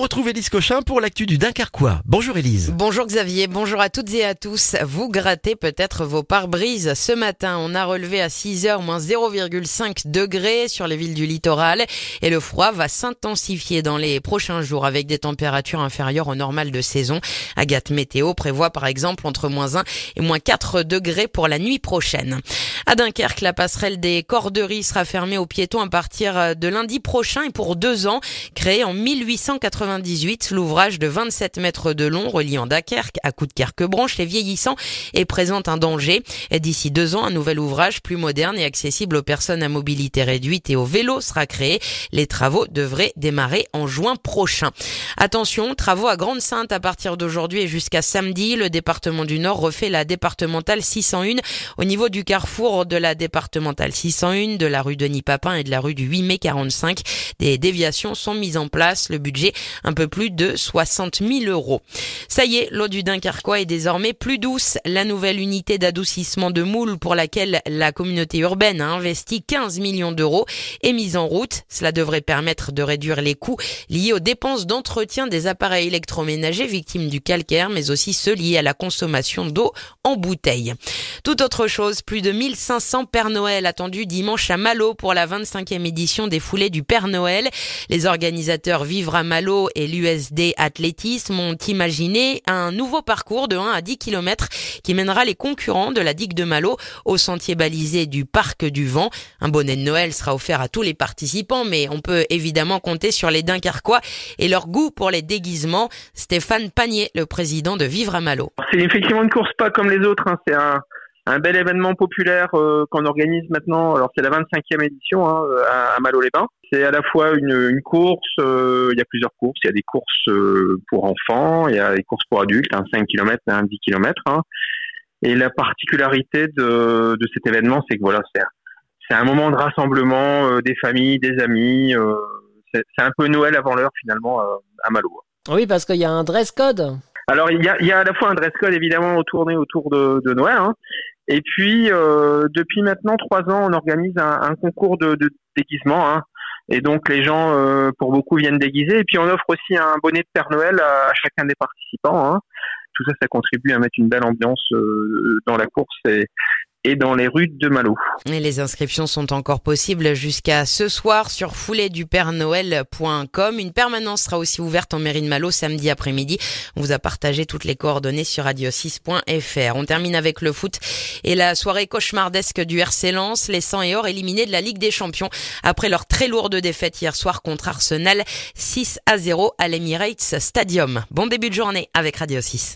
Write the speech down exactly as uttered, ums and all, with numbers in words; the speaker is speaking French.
retrouve Élise Cochin pour l'actu du Dunkerquois. Bonjour Élise. Bonjour Xavier, bonjour à toutes et à tous. Vous grattez peut-être vos pare-brises. Ce matin, on a relevé à six heures moins zéro virgule cinq degrés sur les villes du littoral et le froid va s'intensifier dans les prochains jours avec des températures inférieures au normal de saison. Agathe Météo prévoit par exemple entre moins un et moins quatre degrés pour la nuit prochaine. À Dunkerque, la passerelle des Corderies sera fermée aux piétons à partir de lundi prochain et pour deux ans. Créé en mille huit cent quatre-vingt-dix-huit, l'ouvrage de vingt-sept mètres de long reliant Dunkerque à Coudekerque-Branche est vieillissant et présente un danger. Et d'ici deux ans, un nouvel ouvrage plus moderne et accessible aux personnes à mobilité réduite et aux vélos sera créé. Les travaux devraient démarrer en juin prochain. Attention, travaux à Grande-Synthe à partir d'aujourd'hui et jusqu'à samedi. Le département du Nord refait la départementale six cent un au niveau du carrefour de la départementale six cent un, de la rue Denis-Papin et de la rue du huit mai quarante-cinq. Des déviations sont mises en place. Le budget, un peu plus de soixante mille euros. Ça y est, l'eau du Dunkerquois est désormais plus douce. La nouvelle unité d'adoucissement de Moule pour laquelle la communauté urbaine a investi quinze millions d'euros est mise en route. Cela devrait permettre de réduire les coûts liés aux dépenses d'entretien des appareils électroménagers victimes du calcaire, mais aussi ceux liés à la consommation d'eau en bouteille. Tout autre chose, plus de mille cinq cents Pères Noël attendus dimanche à Malo pour la vingt-cinquième édition des foulées du Père Noël. Les organisateurs Vivre à Malo et l'U S D Athlétisme ont imaginé un nouveau parcours de un à dix kilomètres qui mènera les concurrents de la digue de Malo au sentier balisé du Parc du Vent. Un bonnet de Noël sera offert à tous les participants, mais on peut évidemment compter sur les Dunkerquois et leur goût pour les déguisements. Stéphane Panier, le président de Vivre à Malo. C'est effectivement une course pas comme les autres, hein. C'est un, un bel événement populaire euh, qu'on organise maintenant. Alors c'est la vingt-cinquième édition hein, à, à Malo-les-Bains. C'est à la fois une, une course, euh, il y a plusieurs courses. Il y a des courses euh, pour enfants, il y a des courses pour adultes, un cinq kilomètres et un dix kilomètres. Hein. Et la particularité de, de cet événement, c'est que voilà, c'est, c'est un moment de rassemblement euh, des familles, des amis. Euh, c'est, c'est un peu Noël avant l'heure finalement euh, à Malo. Oui, parce qu'il y a un dress code. Alors il y a, il y a à la fois un dress code évidemment tourné autour de, de Noël, hein, et puis euh, depuis maintenant trois ans, on organise un, un concours de, de déguisement, hein, et donc les gens, euh, pour beaucoup, viennent déguiser, et puis on offre aussi un bonnet de Père Noël à, à chacun des participants. Hein. Tout ça, ça contribue à mettre une belle ambiance euh, dans la course et, et dans les rues de Malo. Et les inscriptions sont encore possibles jusqu'à ce soir sur foulée du père noël point com. Une permanence sera aussi ouverte en mairie de Malo samedi après-midi. On vous a partagé toutes les coordonnées sur radio six point f r. On termine avec le foot et la soirée cauchemardesque du R C Lens. Les Sang et Or éliminés de la Ligue des Champions après leur très lourde défaite hier soir contre Arsenal six à zéro à l'Emirates Stadium. Bon début de journée avec Radio six.